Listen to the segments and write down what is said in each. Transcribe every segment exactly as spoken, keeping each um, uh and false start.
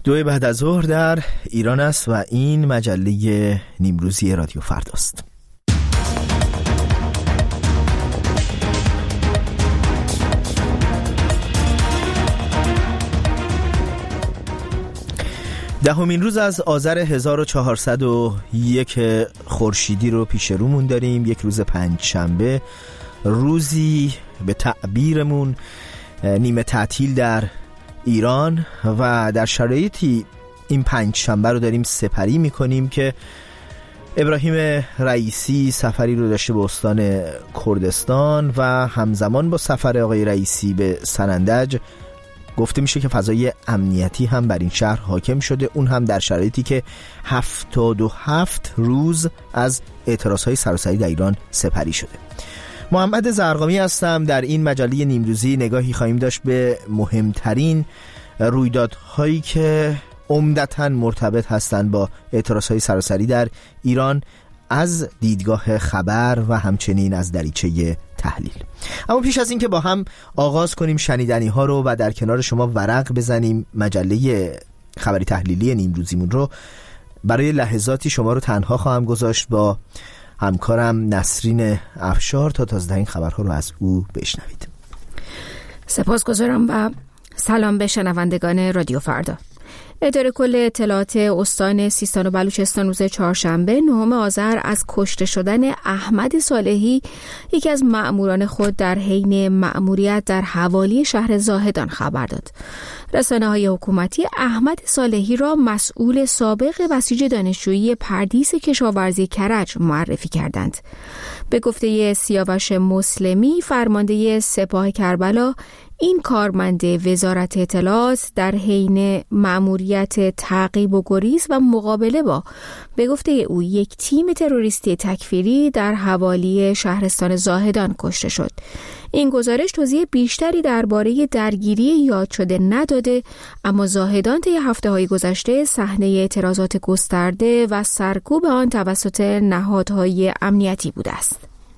دو بعد از ظهر در ایران است و این مجله نیمروزی رادیو فرداست. دهمین روز از آذر هزار و چهارصد و یک خورشیدی رو پیش رومون داریم. یک روز پنج شنبه، روزی به تعبیرمون نیمه تعطیل در ایران و در شرایطی این پنج شنبه رو داریم سپری میکنیم که ابراهیم رئیسی سفری رو داشته به استان کردستان و همزمان با سفر آقای رئیسی به سنندج گفته میشه که فضای امنیتی هم بر این شهر حاکم شده، اون هم در شرایطی که هفتاد و هفت روز از اعتراضهای سراسری در ایران سپری شده. محمد زرقامی هستم. در این مجله نیمروزی نگاهی خواهیم داشت به مهمترین رویدادهایی که عمدتاً مرتبط هستند با اعتراضهای سراسری در ایران از دیدگاه خبر و همچنین از دریچه تحلیل. اما پیش از این که با هم آغاز کنیم شنیدنی ها رو و در کنار شما ورق بزنیم مجله خبری تحلیلی نیمروزیمون رو، برای لحظاتی شما رو تنها خواهم گذاشت با همکارم نسرین افشار تا تازه‌ترین خبرها رو از او بشنوید. سپاسگزارم و سلام به شنوندگان رادیو فردا. اداره کل اطلاعات استان سیستان و بلوچستان روز چهارشنبه نهم آذر از کشته شدن احمد صالحی، یکی از مأموران خود در حین مأموریت در حوالی شهر زاهدان خبر داد. رسانه‌های حکومتی احمد صالحی را مسئول سابق بسیج دانشجویی پردیس کشاورزی کرج معرفی کردند. به گفته سیاوش مسلمی، فرمانده سپاه کربلا، این کارمند وزارت اطلاعات در حین مأموریت تعقیب و گریز و مقابله با به گفته او یک تیم تروریستی تکفیری در حوالی شهرستان زاهدان کشته شد. این گزارش توضیح بیشتری درباره درگیری یاد شده نداده، اما زاهدان طی هفته‌های گذشته صحنه اعتراضات گسترده و سرکوب آن توسط نهادهای امنیتی بوده است.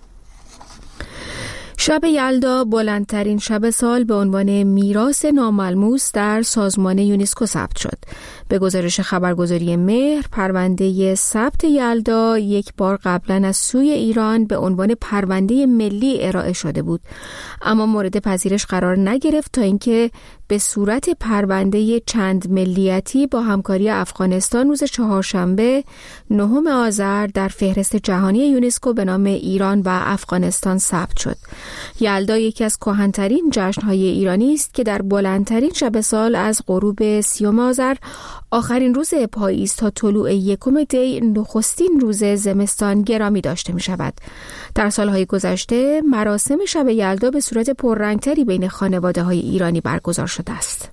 شب یلدا بلندترین شب سال به عنوان میراث ناملموس در سازمان یونسکو ثبت شد. به گزارش خبرگزاری مهر، پرونده ثبت یلدا یک بار قبلا از سوی ایران به عنوان پرونده ملی ارائه شده بود، اما مورد پذیرش قرار نگرفت تا اینکه به صورت پرونده چند ملیتی با همکاری افغانستان روز چهارشنبه نهم آذر در فهرست جهانی یونسکو به نام ایران و افغانستان ثبت شد. یلدا یکی از کهن‌ترین جشن‌های ایرانی است که در بلندترین شب سال از غروب سیوم آذر، آخرین روز پاییز، تا طلوع یکم دی، نخستین روز زمستان گرامی داشته می شود. در سالهای گذشته مراسم شب یلدا به صورت پررنگتری بین خانواده‌های ایرانی برگزار شده است.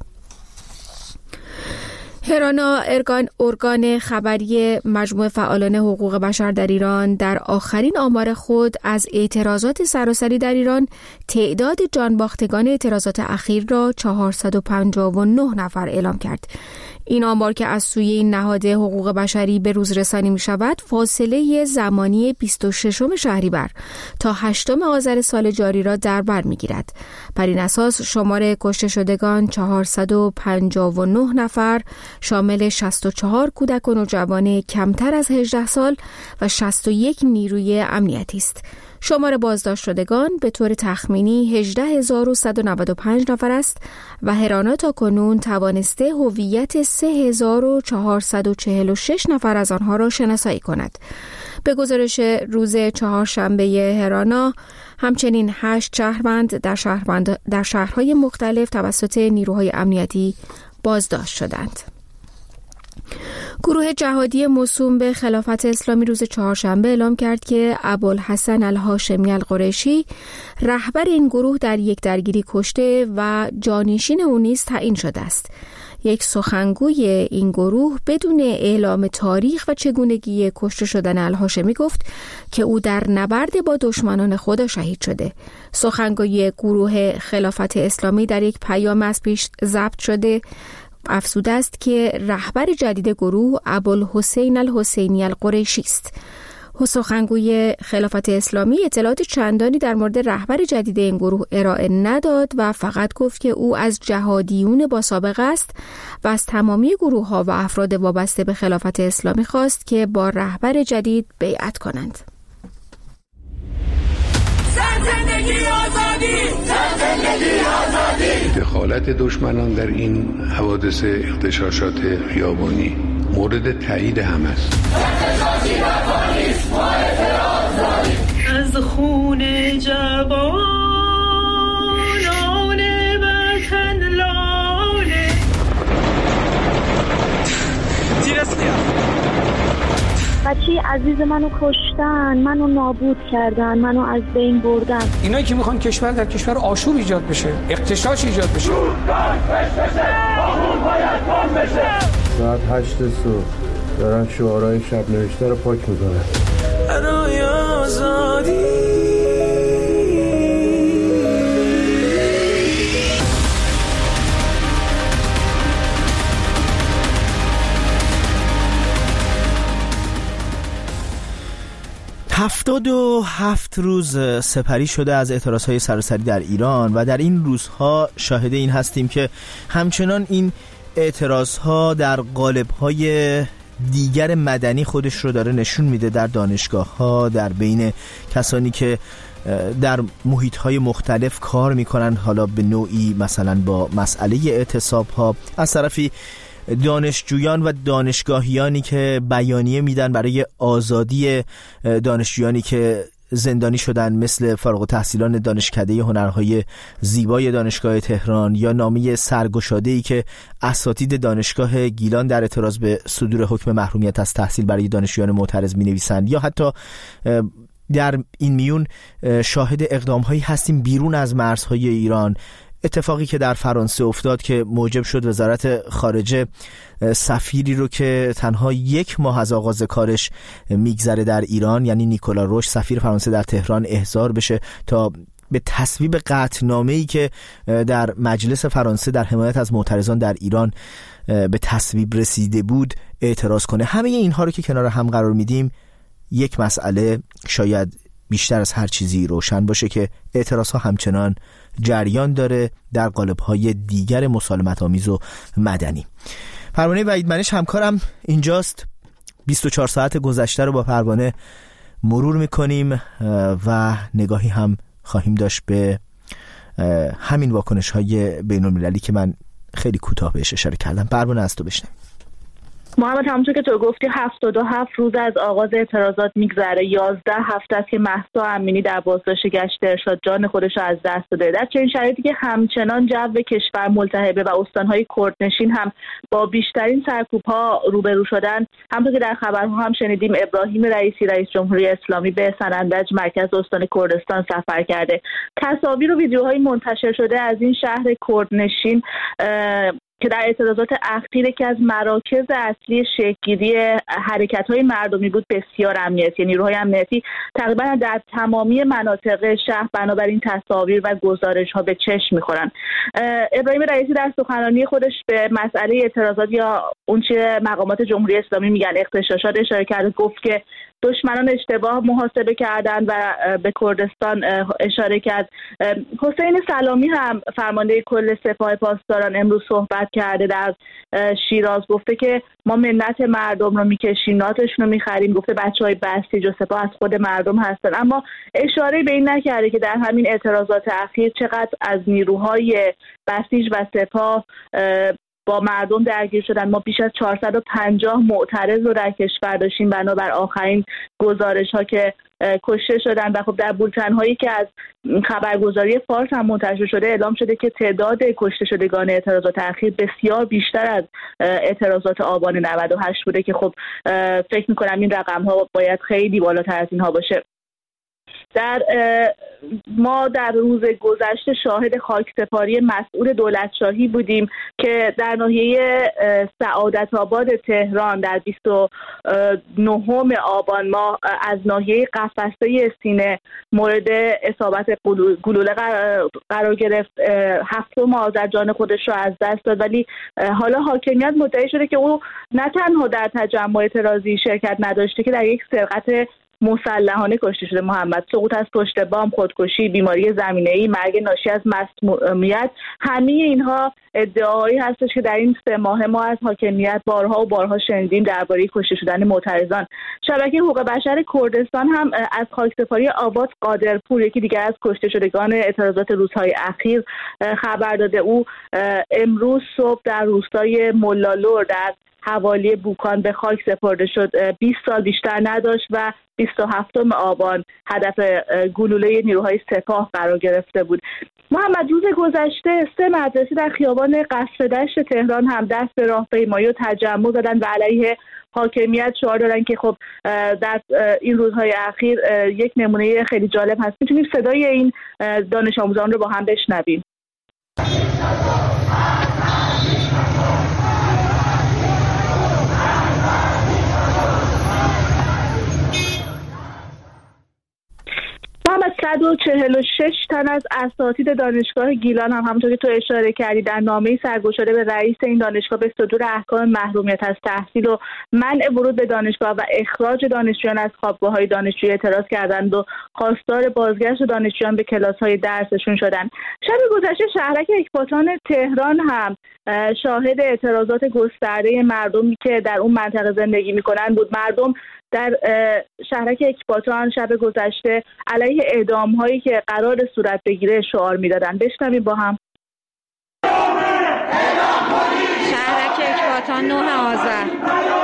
هرانا، ارگان ارگان خبری مجموعه فعالان حقوق بشر در ایران، در آخرین آمار خود از اعتراضات سراسری در ایران تعداد جانباختگان اعتراضات اخیر را چهارصد و پنجاه و نه نفر اعلام کرد. این آمار که از سوی این نهاد حقوق بشری به روز رسانی می شود، فاصله زمانی بیست و ششم شهریور تا هشتم آذر سال جاری را در بر می گیرد. بر این اساس شمار کشته شدگان چهارصد و پنجاه و نه نفر، شامل شصت و چهار کودک و نوجوان کمتر از هجده سال و شصت و یک نیروی امنیتی است. شمار بازداشت شدگان به طور تخمینی هجده هزار و صد و نود و پنج نفر است و هرانا تا کنون توانسته هویت سه هزار و چهارصد و چهل و شش نفر از آنها را شناسایی کند. به گزارش روز چهارشنبه هرانا، همچنین هشت شهروند در, شهروند در شهرهای مختلف توسط نیروهای امنیتی بازداشت شدند. گروه جهادی موسوم به خلافت اسلامی روز چهارشنبه اعلام کرد که ابوالحسن الهاشمی القریشی، رهبر این گروه، در یک درگیری کشته و جانشین او نیز تعیین شده است. یک سخنگوی این گروه بدون اعلام تاریخ و چگونگی کشته شدن الهاشمی گفت که او در نبرد با دشمنان خدا شهید شده. سخنگوی گروه خلافت اسلامی در یک پیام از پیش ضبط شده افزوده است که رهبر جدید گروه ابوالحسین الحسینی القریشی است. سخنگوی خلافت اسلامی اطلاعات چندانی در مورد رهبر جدید این گروه ارائه نداد و فقط گفت که او از جهادیون با سابقه است و از تمامی گروه‌ها و افراد وابسته به خلافت اسلامی خواست که با رهبر جدید بیعت کنند. زندگی آزادی! زندگی آزادی! دخالت دشمنان در این حوادث اغتشاشات خیابانی مورد تایید هم است. از خون جوانان وطن لاله بچه عزیز منو کشتن، منو نابود کردن، منو از بین بردن. اینایی که میخوان کشور در کشور آشوب ایجاد بشه، اغتشاش ایجاد بشه. ساعت هشت صبح دارن شعارهای شب نوشته رو پاک میکنن. برای آزادی هفتاد و هفت روز سپری شده از اعتراضهای سراسری در ایران و در این روزها شاهد این هستیم که همچنان این اعتراضها در قالب‌های دیگر مدنی خودش رو داره نشون میده، در دانشگاه‌ها، در بین کسانی که در محیط‌های مختلف کار میکنن، حالا به نوعی مثلا با مسئله اعتصاب‌ها، از طرفی دانشجویان و دانشگاهیانی که بیانیه میدن برای آزادی دانشجویانی که زندانی شدن، مثل فارغ التحصیلان دانشکده هنرهای زیبای دانشگاه تهران، یا نامه سرگشاده‌ای که اساتید دانشگاه گیلان در اعتراض به صدور حکم محرومیت از تحصیل برای دانشجویان معترض می‌نویسند، یا حتی در این میون شاهد اقدام‌هایی هستیم بیرون از مرزهای ایران. اتفاقی که در فرانسه افتاد که موجب شد وزارت خارجه سفیری رو که تنها یک ماه از آغاز کارش میگذره در ایران، یعنی نیکولا روش، سفیر فرانسه در تهران، احضار بشه تا به تصویب قطعنامه‌ای که در مجلس فرانسه در حمایت از معترضان در ایران به تصویب رسیده بود اعتراض کنه. همه اینها رو که کنار هم قرار میدیم، یک مسئله شاید بیشتر از هر چیزی روشن باشه که اعتراضها همچنان جریان داره در قالب‌های دیگر مسالمت آمیز و مدنی. پروانه وحید منش همکارم اینجاست. بیست و چهار ساعت گذشته رو با پروانه مرور میکنیم و نگاهی هم خواهیم داشت به همین واکنش‌های بین‌المللی که من خیلی کوتاه بهش اشاره کردم. پروانه از تو بشنویم. محمد، همونطور که تو گفتی هفتاد و هفت روز از آغاز اعتراضات میگذره. یازده هفته است که مهسا امینی در بازداشت گشت ارشاد جان خودش رو از دست داده. در چنین شرایطی که همچنان جو کشور ملتهبه و استانهای کردنشین هم با بیشترین سرکوب‌ها روبرو شدن، همونطور که در خبرها هم شنیدیم، ابراهیم رئیسی رئیس جمهوری اسلامی به سنندج مرکز استان کردستان سفر کرده. تصاویر و ویدیوهای منتشر شده از این شهر کردنشین که در اعتراضات اخیر که از مراکز اصلی شکل‌گیری حرکت‌های مردمی بود، بسیار امنیتی، نیروهای امنیتی تقریبا در تمامی مناطق شهر بنابراین تصاویر و گزارش‌ها به چشم می‌خورن. ابراهیم رئیسی در سخنرانی خودش به مسئله اعتراضات یا اون چه مقامات جمهوری اسلامی میگن اغتشاشات اشاره کرد، گفت که دشمنان اشتباه محاسبه کردن و به کردستان اشاره کرد. حسین سلامی هم فرمانده کل سپاه پاسداران امروز صحبت کرده در شیراز، گفته که ما منت مردم رو میکشیم، ناتشون رو میخریم. گفته بچهای بسیج و سپاه از خود مردم هستن، اما اشاره به این نکرده که در همین اعتراضات اخیر چقدر از نیروهای بسیج و سپاه با مردم درگیر شدن. ما بیش از چهارصد و پنجاه معترض رو در کشور داشتیم بنابر آخرین گزارش ها که کشته شدن. و خب در بولتن هایی که از خبرگزاری فارس هم منتشر شده اعلام شده که تعداد کشته شدگان اعتراضات اخیر بسیار بیشتر از اعتراضات آبان نود و هشت بوده که خب فکر میکنم این رقم ها باید خیلی بالاتر از اینها باشه. در ما در روز گذشته شاهد خاکسپاری مسئول دولتشاهی بودیم که در ناحیه سعادت آباد تهران در بیست و نهم آبان ماه از ناحیه قفسه سینه مورد اصابت گلوله قرار گرفت. هفتم آذر جان خودش رو از دست داد، ولی حالا حاکمیت مدعی شده که او نه تنها در تجمع اعتراضی شرکت نداشته که در یک سرقت مسلحانه کشته شده محمد. سقوط از پشت بام، خودکشی، بیماری زمینه‌ای، مرگ ناشی از مسمومیت، همه اینها ادعاهایی هستش که در این سه ماه ما از حاکمیت بارها و بارها شنیدیم درباره کشته شدن معترضان. شبکه حقوق بشر کردستان هم از خاکسپاری آباد قادرپور، یکی دیگر از کشته شدگان اعتراضات روزهای اخیر، خبر داده. او امروز صبح در روستای ملالور در حوالی بوکان به خاک سپرده شد. بیست سال بیشتر نداشت و بیست و هفتم آبان هدف گلوله نیروهای سپاه قرار گرفته بود. محمد، روز گذشته سه مدرسه در خیابان قصر دشت تهران هم دست به راهپیمایی و تجمع زدن و علیه حاکمیت شعار دادن که خب در این روزهای اخیر یک نمونه خیلی جالب هست. میتونیم صدای این دانش آموزان رو با هم بشنویم. محمد، صد و چهل و شش تن از اساتید دانشگاه گیلان هم همونطور که تو اشاره کردی در نامه‌ای سرگشاده به رئیس این دانشگاه به صدور احکام محرومیت از تحصیل و منع ورود به دانشگاه و اخراج دانشجویان از خوابگاه‌های دانشجویی اعتراض کردند و خواستار بازگشت دانشجویان به کلاس‌های درسشون شدند. شب گذشته شهرک اکباتان تهران هم شاهد اعتراضات گسترده مردمی که در اون منطقه زندگی می‌کنند بود. مردم در شهرک اکباتان شب گذشته علیه اعدام هایی که قرار صورت بگیره شعار میدادن. بشنویم با هم. شهرک اکباتان نه آذر.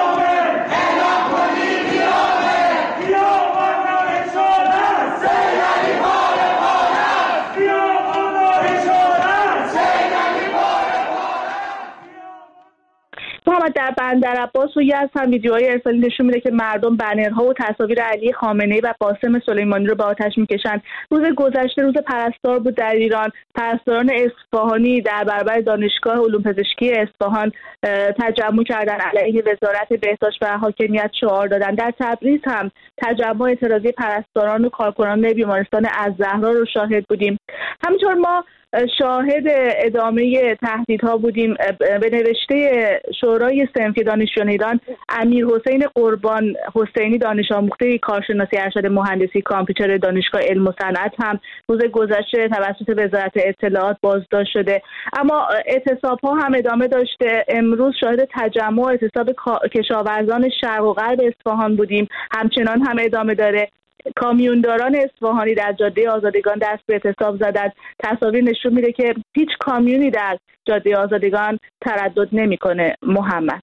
محمد، در بندرعباس و یزد هم ویدیوهای ارسالی نشون میده که مردم بنرها و تصاویر علی خامنه‌ای و قاسم سلیمانی رو به آتش میکشند. روز گذشته روز پرستار بود در ایران. پرستاران اصفهانی در برابر دانشگاه علوم پزشکی اصفهان تجمع کردند، علیه وزارت بهداشت و حاکمیت شعار دادن. در تبریز هم تجمع اعتراضی پرستاران و کارکنان بیمارستان الزهرا رو شاهد بودیم. همینطور ما شاهد ادامه تهدیدها بودیم. به نوشته شورای صنفی دانشجویان ایران، امیر حسین قربان حسینی دانش آموخته کارشناسی ارشد مهندسی کامپیوتر دانشگاه علم و صنعت هم روز گذشته توسط وزارت اطلاعات بازداشت شده. اما اعتصاب‌ها هم ادامه داشته. امروز شاهد تجمع و اعتصاب کشاورزان شرق و غرب اصفهان بودیم، همچنان هم ادامه داره. کامیونداران اصفهانی در جاده آزادگان دست به اعتصاب زدند. تصاویر نشون میده که هیچ کامیونی در جاده آزادگان تردد نمیکنه. محمد،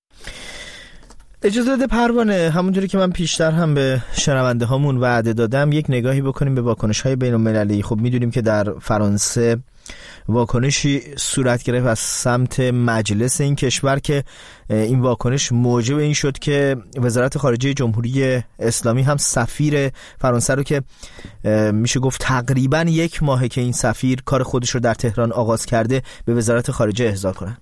اجازه بده پروانه، همونجوری که من پیشتر هم به شنونده هامون وعده دادم یک نگاهی بکنیم به واکنش های بین المللی. خب میدونیم که در فرانسه واکنشی صورت گرفت از سمت مجلس این کشور که این واکنش موجب این شد که وزارت خارجه جمهوری اسلامی هم سفیر فرانسه رو که میشه گفت تقریبا یک ماهه که این سفیر کار خودش رو در تهران آغاز کرده به وزارت خارجه احضار کنن.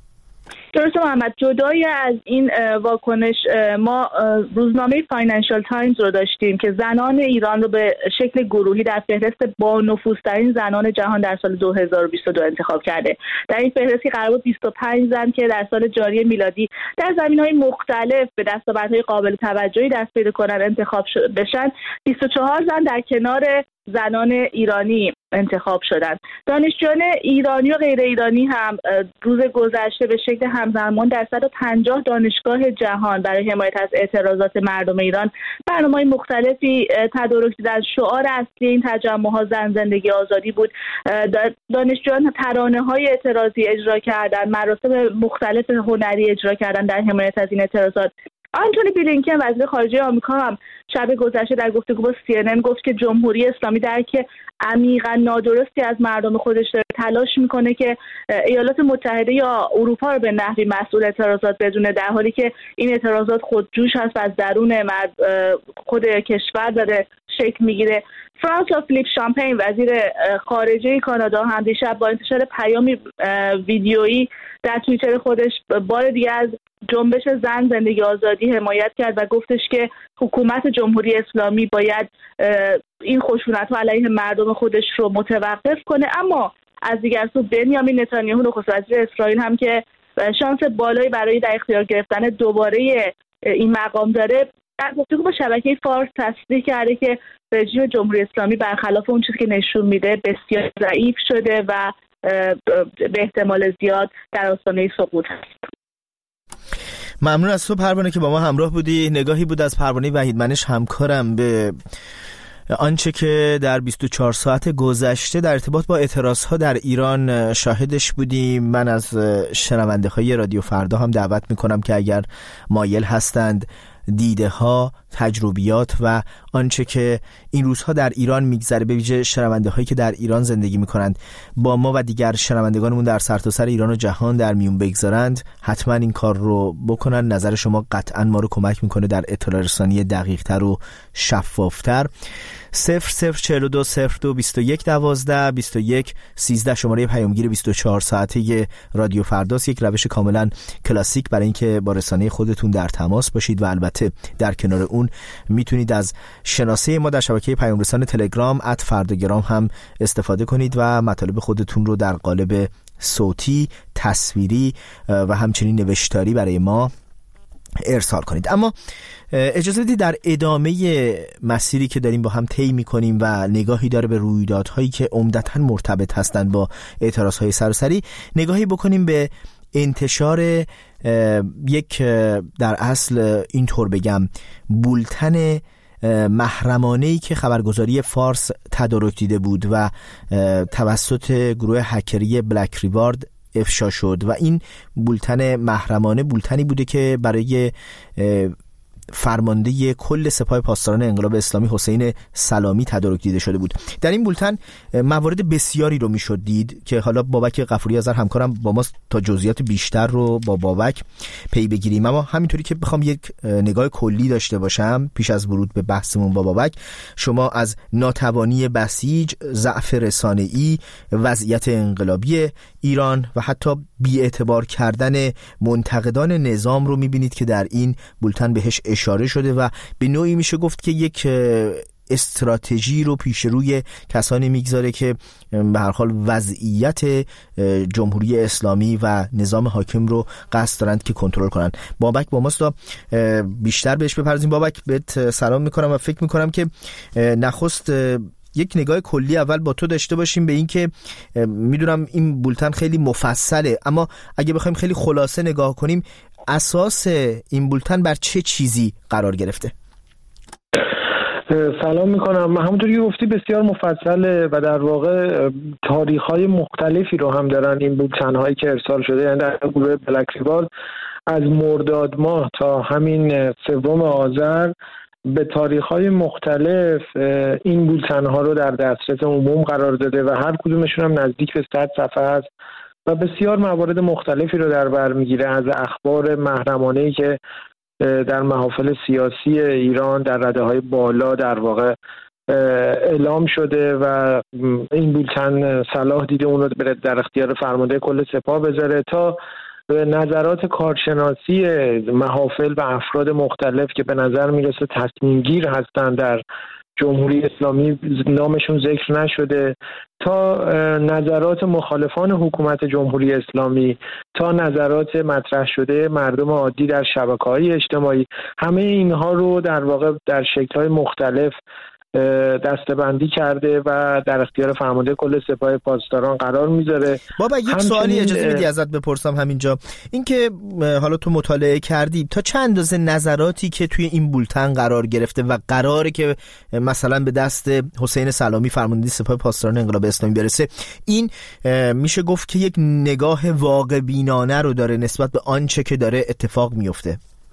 درسته محمد، جدای از این واکنش ما روزنامه فاینانشال تایمز رو داشتیم که زنان ایران رو به شکل گروهی در فهرست با نفوذترین زنان جهان در سال دو هزار و بیست و دو انتخاب کرده. در این فهرستی قرار بود بیست و پنج زن که در سال جاری میلادی در زمینه‌های مختلف به دستاوردهای قابل توجهی دست پیدا کنن انتخاب بشن. بیست و چهار زن در کنار زنان ایرانی انتخاب شدند. دانشجویان ایرانی و غیر ایرانی هم روز گذشته به شکل همزمان در صد و پنجاه دانشگاه جهان برای حمایت از اعتراضات مردم ایران برنامه‌های مختلفی تدارک دیدند. شعار اصلی این تجمع‌ها زن، زندگی، آزادی بود. دانشجویان ترانه‌های اعتراضی اجرا کردند، مراسم مختلف هنری اجرا کردند در حمایت از این اعتراضات. آنتونی بلینکن وزیر خارجه آمریکا هم شب گذشته در گفتگو با سی ان ان گفت که جمهوری اسلامی درک عمیقا نادرستی از مردم خودش داره، تلاش میکنه که ایالات متحده یا اروپا رو به نحوی مسئول اعتراضات بدونه، در حالی که این اعتراضات خودجوش هست و از درون مرد خود کشور داره شکل میگیره. فرانسوا فیلیپ شامپین وزیر خارجه کانادا هم دیشب با انتشار پیامی ویدیویی در توییتر خودش بار دیگه از جنبش زن، زندگی، آزادی حمایت کرد و گفتش که حکومت جمهوری اسلامی باید این خشونت‌ها علیه مردم خودش رو متوقف کنه. اما از دیگر سو بنیامین نتانیاهو نخست وزیر اسرائیل هم که شانس بالایی برای در اختیار گرفتن دوباره این مقام داره، در گفتگو با شبکه فارس تصریح کرده که رژیم جمهوری اسلامی برخلاف اون چیزی که نشون میده بسیار ضعیف شده و به احتمال زیاد در آستانه سقوط هست. ممنون از تو پروانه که با ما همراه بودی. نگاهی بود از پروانه وحیدمنش همکارم به آنچه که در بیست و چهار ساعت گذشته در ارتباط با اعتراضها در ایران شاهدش بودیم. من از شنونده های رادیو فردا هم دعوت میکنم که اگر مایل هستند دیده ها، تجربیات و آنچه که این روزها در ایران میگذره، به ویژه شنونده هایی که در ایران زندگی میکنند، با ما و دیگر شنوندگانمون در سرتاسر ایران و جهان در میون بگذارند، حتما این کار رو بکنن. نظر شما قطعا ما رو کمک میکنه در اطلاع رسانی دقیق تر و شفافتر. صفر صفر چهل و دو صفر دو بیست و یک دوازده بیست و یک سیزده شماره پیامگیر بیست و چهار ساعته رادیو فرداست. یک روش کاملا کلاسیک برای اینکه با رسانه خودتون در تماس باشید و البته در کنار اون میتونید از شناسه ما در شبکه پیام رسان تلگرام ات فرداگرام هم استفاده کنید و مطالب خودتون رو در قالب صوتی، تصویری و همچنین نوشتاری برای ما ارسال کنید. اما اجازه بدید در ادامه مسیری که داریم با هم طی می‌کنیم و نگاهی داره به رویدادهایی که عمدتاً مرتبط هستند با اعتراضهای سراسری، نگاهی بکنیم به انتشار یک، در اصل اینطور بگم، بولتن محرمانه‌ای که خبرگزاری فارس تدارک دیده بود و توسط گروه هکری بلک ریوارد افشا شد و این بولتن محرمانه بولتنی بوده که برای فرمانده کل سپاه پاسداران انقلاب اسلامی حسین سلامی تدارک دیده شده بود. در این بولتن موارد بسیاری رو میشد دید که حالا بابک غفوری آذر همکارم با ما تا جزئیات بیشتر رو با بابک پی بگیریم. اما همینطوری که بخوام یک نگاه کلی داشته باشم پیش از ورود به بحثمون با بابک، شما از ناتوانی بسیج، ضعف رسانه‌ای، وضعیت انقلابی ایران و حتی بی‌اعتبار کردن منتقدان نظام رو میبینید که در این بولتن بهش اشاره شده و به نوعی میشه گفت که یک استراتژی رو پیش روی کسانی میگذاره که به هر حال وضعیت جمهوری اسلامی و نظام حاکم رو قصد دارند که کنترل کنن. بابک با ماست تا بیشتر بهش بپردازیم. بابک بهت سلام میکنم و فکر میکنم که نخست یک نگاه کلی اول با تو داشته باشیم به این که میدونم این بولتن خیلی مفصله، اما اگه بخوایم خیلی خلاصه نگاه کنیم، اساس این بولتن بر چه چیزی قرار گرفته؟ سلام میکنم. همونطوری که گفتی بسیار مفصله و در واقع تاریخ‌های مختلفی رو هم دارن این بولتن‌هایی که ارسال شده. یعنی در گروه بلک ریوارد از مرداد ماه تا همین سوم آذر به تاریخ‌های مختلف این بولتن‌ها رو در دسترس عموم قرار داده و هر کدومشون هم نزدیک به صد صفحه است و بسیار موارد مختلفی رو در بر میگیره، از اخبار محرمانه‌ای که در محافل سیاسی ایران در رده‌های بالا در واقع اعلام شده و این بولتن صلاح دیده اون رو در اختیار فرمانده کل سپاه بذاره، تا نظرات کارشناسی محافل و افراد مختلف که به نظر میرسه تصمیم گیر هستن در جمهوری اسلامی، نامشون ذکر نشده، تا نظرات مخالفان حکومت جمهوری اسلامی، تا نظرات مطرح شده مردم عادی در شبکه‌های اجتماعی. همه اینها رو در واقع در شکل‌های مختلف دسته‌بندی کرده و در اختیار فرمانده کل سپاه پاسداران قرار میذاره. بابا یک سوالی اجازه میدی ازت بپرسم همینجا، این که حالا تو مطالعه کردی تا چند اندازه نظراتی که توی این بولتن قرار گرفته و قراره که مثلا به دست حسین سلامی فرمانده سپاه پاسداران انقلاب اسلامی برسه، این میشه گفت که یک نگاه واقع بینانه رو داره نسبت به آنچه که داره اتفاق میفته؟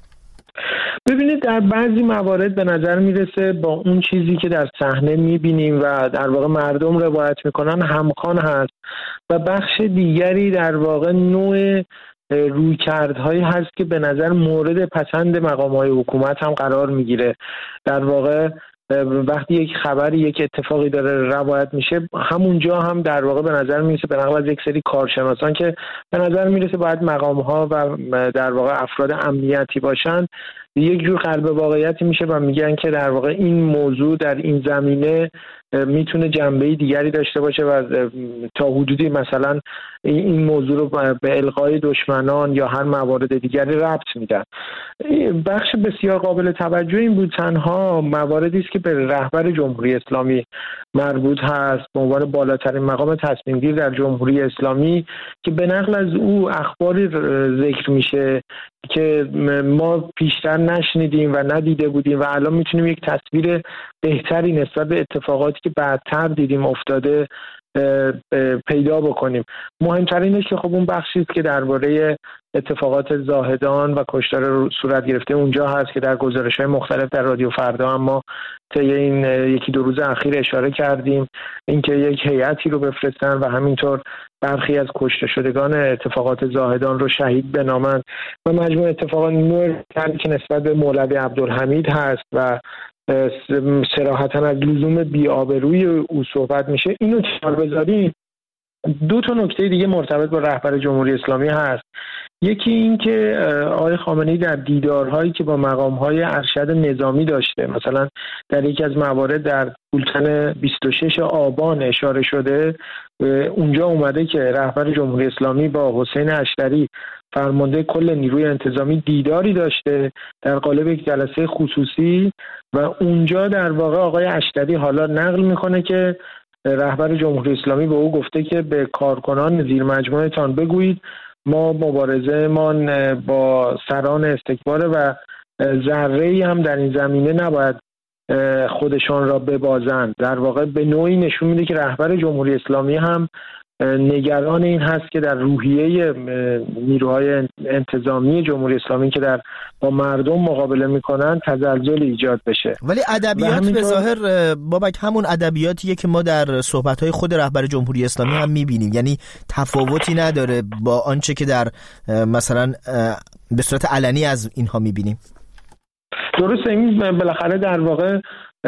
ببینید در بعضی موارد به نظر میرسه با اون چیزی که در صحنه میبینیم و در واقع مردم روایت میکنن همخوان هست و بخش دیگری در واقع نوع رویکردهایی هست که به نظر مورد پسند مقام‌های حکومت هم قرار میگیره. در واقع وقتی یک خبری، یک اتفاقی داره روایت میشه، همونجا هم در واقع به نظر میرسه به نقل از یک سری کارشناسان که به نظر میرسه باید مقام‌ها و در واقع افراد امنیتی باشن، یک جور قلب واقعیتی میشه و میگن که در واقع این موضوع در این زمینه میتونه جنبه دیگری داشته باشه و تا حدودی مثلا این موضوع رو به القای دشمنان یا هر موارد دیگری ربط میدن. بخش بسیار قابل توجه این بولتن‌ها مواردی است که به رهبر جمهوری اسلامی مربوط هست به عنوان بالاترین مقام تصمیم گیر در جمهوری اسلامی، که به نقل از او اخباری ذکر میشه که ما پیشتر نشنیدیم و ندیده بودیم و الان میتونیم یک تصویر بهتری نسبت به اتفاقاتی که بعدتر دیدیم افتاده پیدا بکنیم. مهمترینش که خب اون بخشی است که درباره اتفاقات زاهدان و کشتار صورت گرفته اونجا هست که در گزارش‌های مختلف در رادیو فردا اما طی این یکی دو روز اخیر اشاره کردیم، اینکه یک هیئتی رو بفرستن و همینطور برخی از کشته شدگان اتفاقات زاهدان رو شهید بنامند و مجموع اتفاقات نوعی که نسبت به مولوی عبدالحمید هست و صراحتاً از لزوم بی‌آبرویی او صحبت میشه. اینو کنار بذاریم، دو تا نکته دیگه مرتبط با رهبر جمهوری اسلامی هست. یکی این که آقای خامنه‌ای در دیدارهایی که با مقام‌های ارشد نظامی داشته، مثلا در یکی از موارد در بولتن بیست و شش آبان اشاره شده، اونجا اومده که رهبر جمهوری اسلامی با حسین اشتری فرمانده کل نیروی انتظامی دیداری داشته در قالب یک جلسه خصوصی و اونجا در واقع آقای اشتری حالا نقل میکنه که رهبر جمهوری اسلامی به او گفته که به کارکنان زیر مجموعتان بگویید ما مبارزه ما با سران استکبار و ذره‌ای هم در این زمینه نباید خودشان را ببازند. در واقع به نوعی نشون میده که رهبر جمهوری اسلامی هم نگران این هست که در روحیه نیروهای انتظامی جمهوری اسلامی که در با مردم مقابله میکنن تزلزل ایجاد بشه. ولی ادبیات به ظاهر بابک همون ادبیاتیه که ما در صحبت‌های خود رهبر جمهوری اسلامی هم میبینیم، یعنی تفاوتی نداره با آنچه که در مثلا به صورت علنی از اینها میبینیم. درسته، این بالاخره در واقع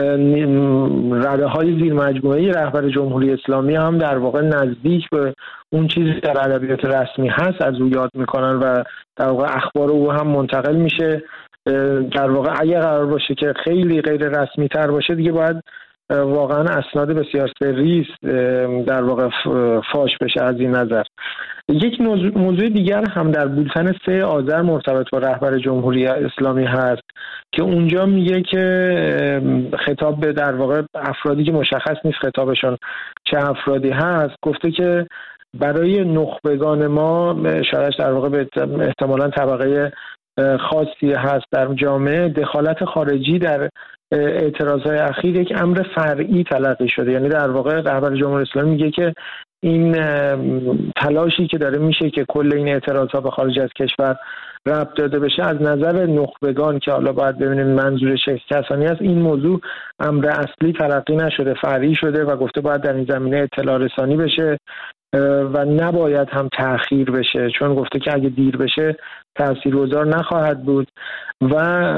رده های زیر مجموعه رهبر جمهوری اسلامی هم در واقع نزدیک به اون چیزی در ادبیات رسمی هست از او یاد میکنن و در واقع اخبار او هم منتقل میشه. در واقع اگه قرار باشه که خیلی غیر رسمی تر باشه دیگه باید واقعا اسناد بسیار سری در واقع فاش بشه از این نظر. یک موضوع دیگر هم در بولتن سه آذر مرتبط با رهبر جمهوری اسلامی هست که اونجا میگه که خطاب به در واقع افرادی که مشخص نیست خطابشون چه افرادی هست، گفته که برای نخبگان ما، شاید در واقع به احتمالاً طبقه خاصی هست در جامعه، دخالت خارجی در اعتراضهای اخیر یک امر فرعی تلقی شده. یعنی در واقع رهبر جمهوری اسلامی میگه که این تلاشی که داره میشه که کل این اعتراضها به خارج از کشور ربط داده بشه از نظر نخبگان که حالا باید ببینیم منظور چه کسانی است، این موضوع امر اصلی تلقی نشده، فرعی شده و گفته باید در این زمینه اطلاع رسانی بشه و نباید هم تأخیر بشه، چون گفته که اگه دیر بشه تاثیرگذار نخواهد بود. و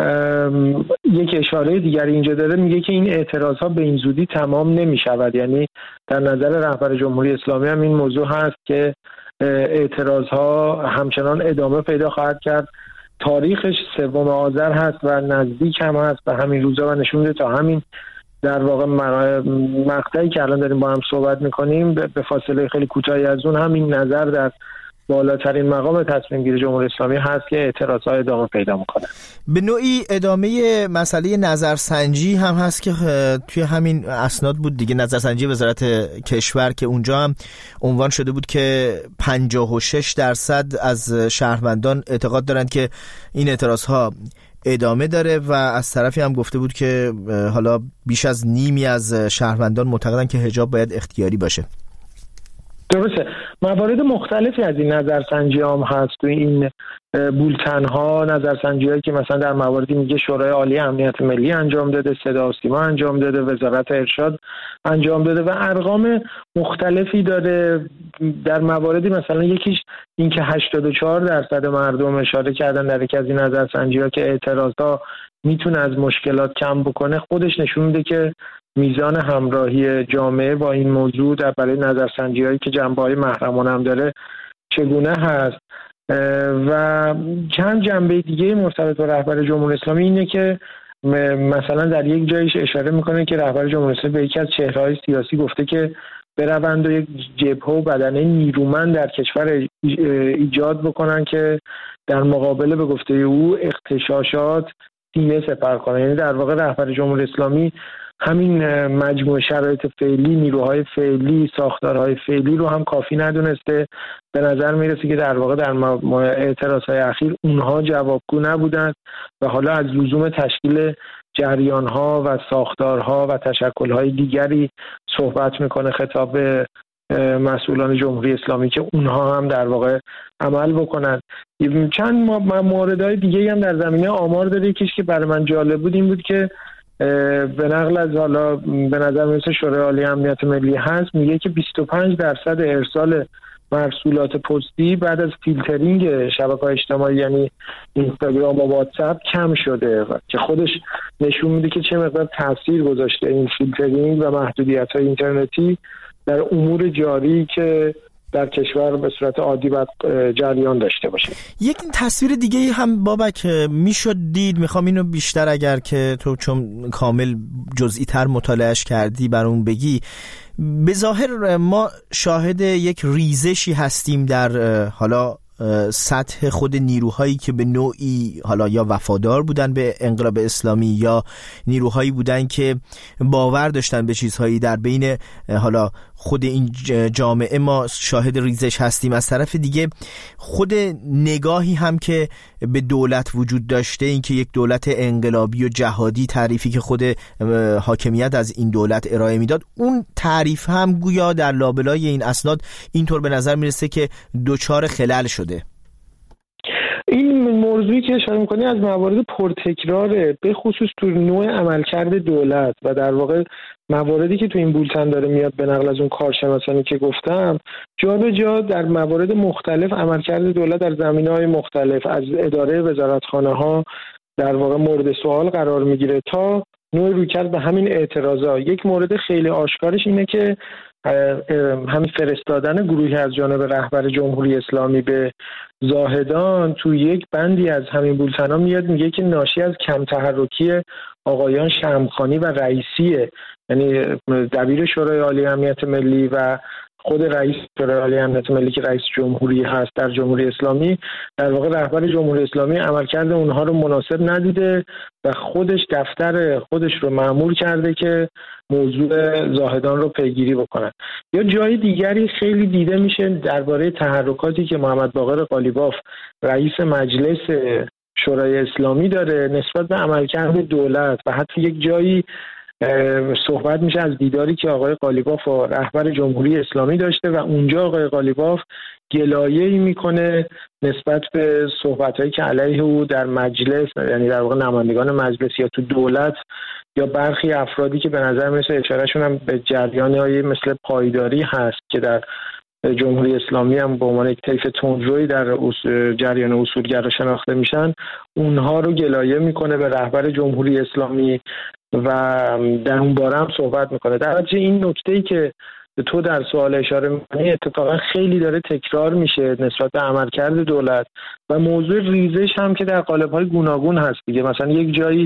یک اشاره دیگری اینجا داره، میگه که این اعتراضها به این زودی تمام نمی شود. یعنی در نظر رهبر جمهوری اسلامی هم این موضوع هست که اعتراضها همچنان ادامه پیدا خواهد کرد. تاریخش سوم آذر هست و نزدیک هم هست به همین روزا و نشون میده تا همین در واقع مقطعی که الان داریم با هم صحبت میکنیم به فاصله خیلی کوتاهی از اون همین نظر در بالاترین مقام تصمیم گیری جمهوری اسلامی هست که اعتراضات ادامه پیدا میکنه. به نوعی ادامه مسئله نظرسنجی هم هست که توی همین اسناد بود دیگه، نظرسنجی وزارت کشور که اونجا هم عنوان شده بود که پنجاه و شش درصد از شهروندان اعتقاد دارند که این اعتراضها ادامه داره و از طرفی هم گفته بود که حالا بیش از نیمی از شهروندان معتقدن که حجاب باید اختیاری باشه. درسته، موارد مختلفی از این نظرسنجی هم هست تو این بولتن ها، نظرسنجی هایی که مثلا در مواردی میگه شورای عالی امنیت ملی انجام داده، صدا و سیما انجام داده، وزارت ارشاد انجام داده و ارقام مختلفی داره. در مواردی مثلا یکیش این که هشتاد و چهار درصد مردم اشاره کردن در یکی از این نظرسنجی ها که اعتراضات میتونه از مشکلات کم بکنه، خودش نشون میده که میزان همراهی جامعه با این موضوع در برای نظرسنجی هایی که جنبه‌های محرمانه هم داره چگونه هست. و چند جنبه دیگه مرتبط با رهبر جمهوری اسلامی اینه که مثلا در یک جایش اشاره میکنه که رهبر جمهوری اسلامی به یکی از چهره‌های سیاسی گفته که بروند و یک جبهه و بدنه نیرومند در کشور ایجاد بکنن که در مقابل به گفته او اغتشاشات سینه سپر کنن. یعنی در واقع رهبر جمهوری اسلامی همین مجموعه شرایط فعلی، نیروهای فعلی، ساختارهای فعلی رو هم کافی ندونسته. به نظر میرسه که در واقع در اعتراضهای اخیر اونها جوابگو نبودند و حالا از لزوم تشکیل جریانها و ساختارها و تشکلهای دیگری صحبت میکنه خطاب به مسئولان جمهوری اسلامی که اونها هم در واقع عمل بکنن. چند موردهای دیگه هم در زمینه آمار داره. یکیش که برای من جالب بود این بود که به نقل از حالا به نظر میرسه شورای عالی امنیت ملی هست، میگه که بیست و پنج درصد ارسال مرسولات پستی بعد از فیلترینگ شبکه‌های اجتماعی یعنی اینستاگرام و واتساپ کم شده و که خودش نشون میده که چه مقدار تاثیر گذاشته این فیلترینگ و محدودیت‌های اینترنتی در امور جاری که در کشور به صورت عادی باید جریان داشته باشه. یک تصویر دیگه هم بابک میشد دید، میخوام اینو بیشتر اگر که تو چون کامل جزئی تر مطالعهش کردی برام بگی. به ظاهر ما شاهد یک ریزشی هستیم در حالا سطح خود نیروهایی که به نوعی حالا یا وفادار بودن به انقلاب اسلامی یا نیروهایی بودن که باور داشتن به چیزهایی. در بین حالا خود این جامعه ما شاهد ریزش هستیم. از طرف دیگه خود نگاهی هم که به دولت وجود داشته، این که یک دولت انقلابی و جهادی تعریفی که خود حاکمیت از این دولت ارائه میداد، اون تعریف هم گویا در لابلای این اسناد اینطور به نظر میرسه که دوچار خلل شده. این موضوعی که اشاره می‌کنی از موارد پرتکراره، به خصوص تو نوع عملکرد دولت و در واقع مواردی که تو این بولتن داره میاد به نقل از اون کارشناسانی که گفتم، جا به جا در موارد مختلف عملکرد دولت در زمینه‌های مختلف از اداره وزارتخانه‌ها در واقع مورد سوال قرار میگیره تا نوع رویکرد به همین اعتراضات. یک مورد خیلی آشکارش اینه که همین فرستادن گروهی از جانب رهبر جمهوری اسلامی به زاهدان تو یک بندی از همین بولتن‌ها میاد میگه که ناشی از کم تحرکی آقایان شمخانی و رئیسیه، یعنی دبیر شورای عالی امنیت ملی و خود رئیس شورای عالی امنیت ملی که رئیس جمهوری هست در جمهوری اسلامی. در واقع رهبر جمهوری اسلامی عملکرد اونها رو مناسب ندیده و خودش دفتر خودش رو مأمور کرده که موضوع زاهدان رو پیگیری بکنن. یا جای دیگری خیلی دیده میشه درباره تحرکاتی که محمد باقر قالیباف رئیس مجلس شورای اسلامی داره نسبت به عملکرد دولت و حتی یک جایی صحبت میشه از دیداری که آقای قالیباف و رهبر جمهوری اسلامی داشته و اونجا آقای قالیباف گلایه‌ای میکنه نسبت به صحبت‌هایی که علیه او در مجلس، یعنی در واقع نمایندگان مجلس یا تو دولت یا برخی افرادی که به نظر میرسه اشارهشون هم به جریان‌های مثل پایداری هست که در جمهوری اسلامی هم به عنوان یک طیف تندروی در جریان اصولگرا شناخته میشن، اونها رو گلایه میکنه به رهبر جمهوری اسلامی و در اون باره هم صحبت میکنه. در نتیجه این نکته‌ای که تو در سوال اشاره میکنی اتفاقا خیلی داره تکرار میشه نسبت به عملکرد دولت و موضوع ریزش هم که در قالب‌های گوناگون هست دیگه. مثلا یک جایی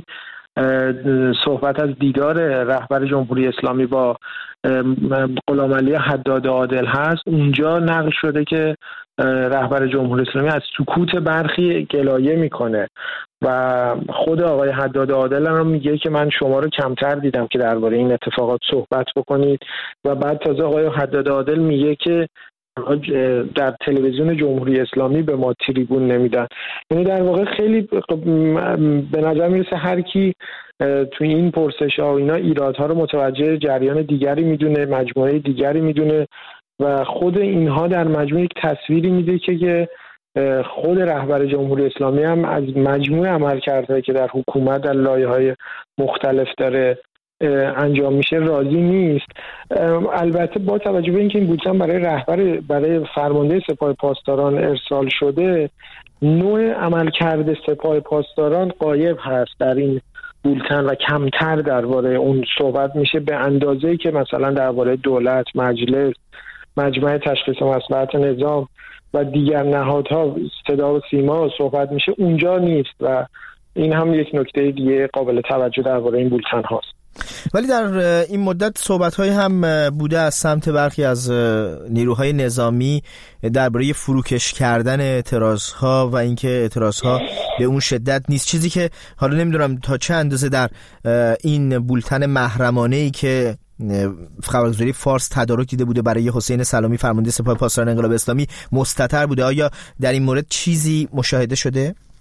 صحبت از دیدار رهبر جمهوری اسلامی با غلامعلی حداد عادل هست، اونجا نقل شده که رهبر جمهوری اسلامی از سکوت برخی گلایه میکنه و خود آقای حداد عادل هم میگه که من شما رو کمتر دیدم که درباره این اتفاقات صحبت بکنید و بعد تازه آقای حداد عادل میگه که در تلویزیون جمهوری اسلامی به ما تریبون نمیدن. یعنی در واقع خیلی به نظر میرسه هر کی تو این پرسش ها و اینا ایرادها رو متوجه جریان دیگری میدونه، مجموعه دیگری میدونه و خود اینها در مجموع یک تصویری میده که خود رهبر جمهوری اسلامی هم از مجموع عملکردهایی که در حکومت در لایه‌های مختلف داره انجام میشه راضی نیست. البته با توجه به اینکه این بولتن برای رهبر برای فرمانده سپاه پاسداران ارسال شده، نوع عملکرد سپاه پاسداران غایب هست در این بولتن و کمتر درباره اون صحبت میشه به اندازه‌ای که مثلا درباره دولت، مجلس، مجمع تشخیص مصلحت نظام و دیگر نهادها صدا و سیما صحبت میشه اونجا نیست و این هم یک نکته دیگه قابل توجه درباره این بولتن هاست. ولی در این مدت صحبت‌های هم بوده از سمت برخی از نیروهای نظامی درباره فروکش کردن اعتراضها و اینکه اعتراضها به اون شدت نیست، چیزی که حالا نمیدونم تا چه اندازه در این بولتن محرمانه‌ای که خبرگزاری فارس تدارک دیده بوده برای حسین سلامی فرمانده سپاه پاسداران انقلاب اسلامی مستتر بوده. آیا در این مورد چیزی مشاهده شده؟